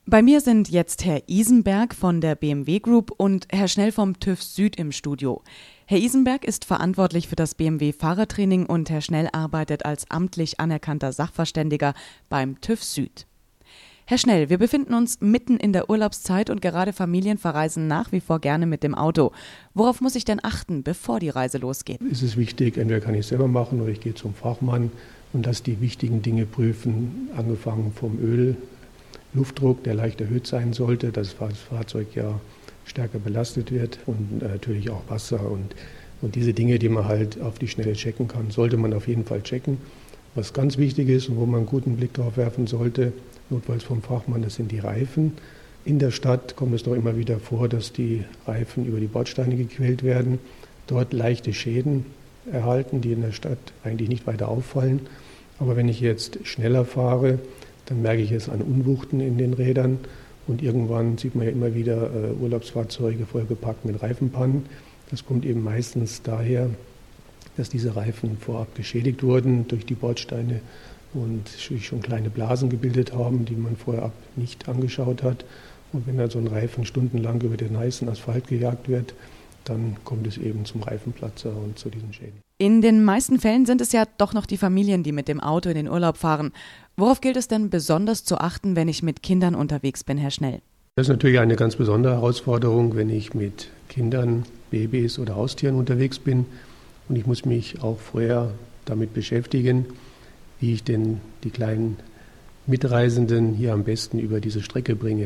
Bei mir sind jetzt Herr Isenberg von der BMW Group und Herr Schnell vom TÜV Süd im Studio. Herr Isenberg ist verantwortlich für das BMW-Fahrertraining und Herr Schnell arbeitet als amtlich anerkannter Sachverständiger beim TÜV Süd. Herr Schnell, wir befinden uns mitten in der Urlaubszeit und gerade Familien verreisen nach wie vor gerne mit dem Auto. Worauf muss ich denn achten, bevor die Reise losgeht? Es ist wichtig, entweder kann ich es selber machen oder ich gehe zum Fachmann und lasse die wichtigen Dinge prüfen, angefangen vom Öl, Luftdruck, der leicht erhöht sein sollte, dass das Fahrzeug ja stärker belastet wird und natürlich auch Wasser und diese Dinge, die man halt auf die Schnelle checken kann, sollte man auf jeden Fall checken. Was ganz wichtig ist und wo man einen guten Blick drauf werfen sollte, notfalls vom Fachmann, das sind die Reifen. In der Stadt kommt es doch immer wieder vor, dass die Reifen über die Bordsteine gequält werden, dort leichte Schäden erhalten, die in der Stadt eigentlich nicht weiter auffallen. Aber wenn ich jetzt schneller fahre, dann merke ich es an Unwuchten in den Rädern und irgendwann sieht man ja immer wieder Urlaubsfahrzeuge vollgepackt mit Reifenpannen. Das kommt eben meistens daher, dass diese Reifen vorab geschädigt wurden durch die Bordsteine und sich schon kleine Blasen gebildet haben, die man vorab nicht angeschaut hat. Und wenn dann so ein Reifen stundenlang über den heißen Asphalt gejagt wird, dann kommt es eben zum Reifenplatzer und zu diesen Schäden. In den meisten Fällen sind es ja doch noch die Familien, die mit dem Auto in den Urlaub fahren. Worauf gilt es denn besonders zu achten, wenn ich mit Kindern unterwegs bin, Herr Schnell? Das ist natürlich eine ganz besondere Herausforderung, wenn ich mit Kindern, Babys oder Haustieren unterwegs bin. Und ich muss mich auch vorher damit beschäftigen, wie ich denn die kleinen Mitreisenden hier am besten über diese Strecke bringe.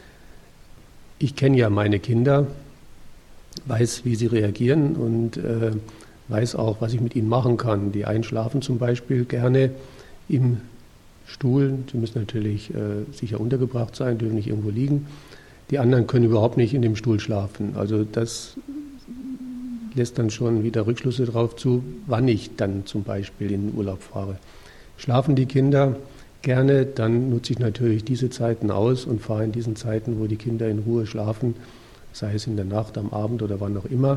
Ich kenne ja meine Kinder, weiß, wie sie reagieren und weiß auch, was ich mit ihnen machen kann. Die einen schlafen zum Beispiel gerne im Stuhl. Sie müssen natürlich sicher untergebracht sein, dürfen nicht irgendwo liegen. Die anderen können überhaupt nicht in dem Stuhl schlafen. Also das lässt dann schon wieder Rückschlüsse darauf zu, wann ich dann zum Beispiel in den Urlaub fahre. Schlafen die Kinder gerne, dann nutze ich natürlich diese Zeiten aus und fahre in diesen Zeiten, wo die Kinder in Ruhe schlafen, sei es in der Nacht, am Abend oder wann auch immer,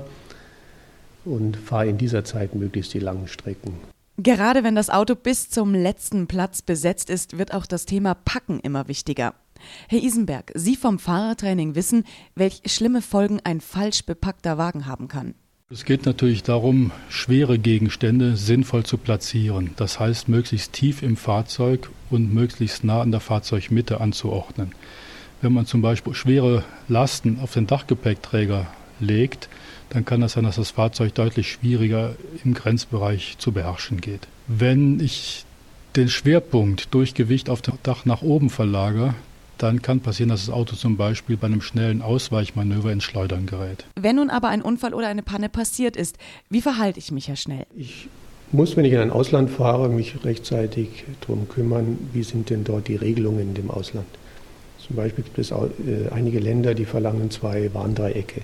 und fahre in dieser Zeit möglichst die langen Strecken. Gerade wenn das Auto bis zum letzten Platz besetzt ist, wird auch das Thema Packen immer wichtiger. Herr Isenberg, Sie vom Fahrertraining wissen, welche schlimme Folgen ein falsch bepackter Wagen haben kann. Es geht natürlich darum, schwere Gegenstände sinnvoll zu platzieren. Das heißt, möglichst tief im Fahrzeug und möglichst nah an der Fahrzeugmitte anzuordnen. Wenn man zum Beispiel schwere Lasten auf den Dachgepäckträger legt, dann kann das sein, dass das Fahrzeug deutlich schwieriger im Grenzbereich zu beherrschen geht. Wenn ich den Schwerpunkt durch Gewicht auf dem Dach nach oben verlagere, dann kann passieren, dass das Auto zum Beispiel bei einem schnellen Ausweichmanöver ins Schleudern gerät. Wenn nun aber ein Unfall oder eine Panne passiert ist, wie verhalte ich mich, Herr Schnell? Ich muss, wenn ich in ein Ausland fahre, mich rechtzeitig darum kümmern, wie sind denn dort die Regelungen in dem Ausland. Zum Beispiel gibt es einige Länder, die verlangen 2 Warndreiecke.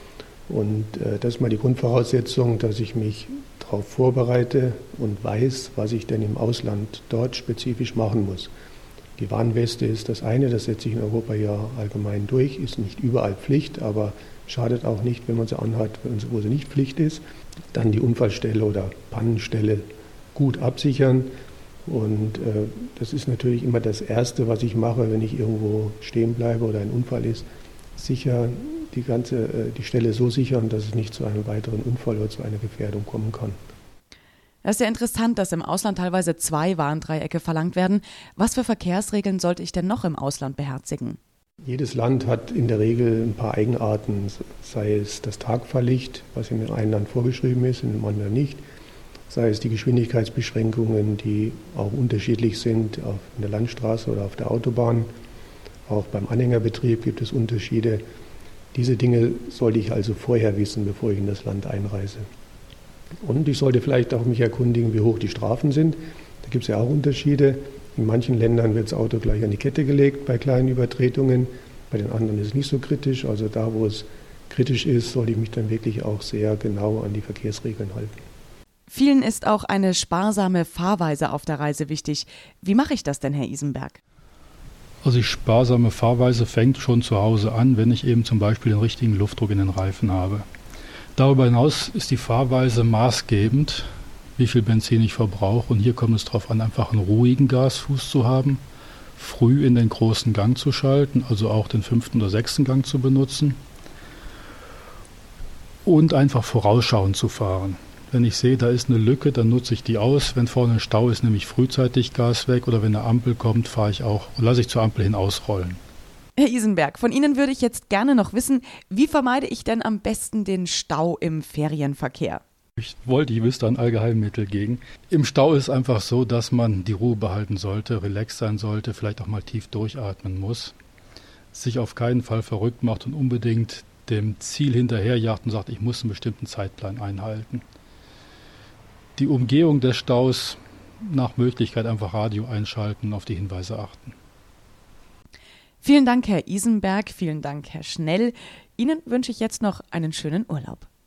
Und das ist mal die Grundvoraussetzung, dass ich mich darauf vorbereite und weiß, was ich denn im Ausland dort spezifisch machen muss. Die Warnweste ist das eine, das setzt sich in Europa ja allgemein durch, ist nicht überall Pflicht, aber schadet auch nicht, wenn man sie anhat, wo sie nicht Pflicht ist. Dann die Unfallstelle oder Pannenstelle gut absichern. Und das ist natürlich immer das Erste, was ich mache, wenn ich irgendwo stehen bleibe oder ein Unfall ist, sicher die Stelle so sichern, dass es nicht zu einem weiteren Unfall oder zu einer Gefährdung kommen kann. Es ist ja interessant, dass im Ausland teilweise 2 Warndreiecke verlangt werden. Was für Verkehrsregeln sollte ich denn noch im Ausland beherzigen? Jedes Land hat in der Regel ein paar Eigenarten, sei es das Tagfahrlicht, was in dem einen Land vorgeschrieben ist, in dem anderen nicht, sei es die Geschwindigkeitsbeschränkungen, die auch unterschiedlich sind in der Landstraße oder auf der Autobahn. Auch beim Anhängerbetrieb gibt es Unterschiede. Diese Dinge sollte ich also vorher wissen, bevor ich in das Land einreise. Und ich sollte vielleicht auch mich erkundigen, wie hoch die Strafen sind. Da gibt es ja auch Unterschiede. In manchen Ländern wird das Auto gleich an die Kette gelegt bei kleinen Übertretungen. Bei den anderen ist es nicht so kritisch. Also da, wo es kritisch ist, sollte ich mich dann wirklich auch sehr genau an die Verkehrsregeln halten. Vielen ist auch eine sparsame Fahrweise auf der Reise wichtig. Wie mache ich das denn, Herr Isenberg? Also die sparsame Fahrweise fängt schon zu Hause an, wenn ich eben zum Beispiel den richtigen Luftdruck in den Reifen habe. Darüber hinaus ist die Fahrweise maßgebend, wie viel Benzin ich verbrauche. Und hier kommt es darauf an, einfach einen ruhigen Gasfuß zu haben. früh in den großen Gang zu schalten, also auch den 5. oder 6. Gang zu benutzen und einfach vorausschauend zu fahren. Wenn ich sehe, da ist eine Lücke, dann nutze ich die aus. Wenn vorne ein Stau ist, nehme ich frühzeitig Gas weg oder wenn eine Ampel kommt, lasse ich zur Ampel hin ausrollen. Herr Isenberg, von Ihnen würde ich jetzt gerne noch wissen, wie vermeide ich denn am besten den Stau im Ferienverkehr? Ich wüsste ein Allgeheimmittel gegen. Im Stau ist es einfach so, dass man die Ruhe behalten sollte, relaxed sein sollte, vielleicht auch mal tief durchatmen muss, sich auf keinen Fall verrückt macht und unbedingt dem Ziel hinterherjagt und sagt, ich muss einen bestimmten Zeitplan einhalten. Die Umgehung des Staus nach Möglichkeit einfach Radio einschalten und auf die Hinweise achten. Vielen Dank, Herr Isenberg, vielen Dank, Herr Schnell. Ihnen wünsche ich jetzt noch einen schönen Urlaub.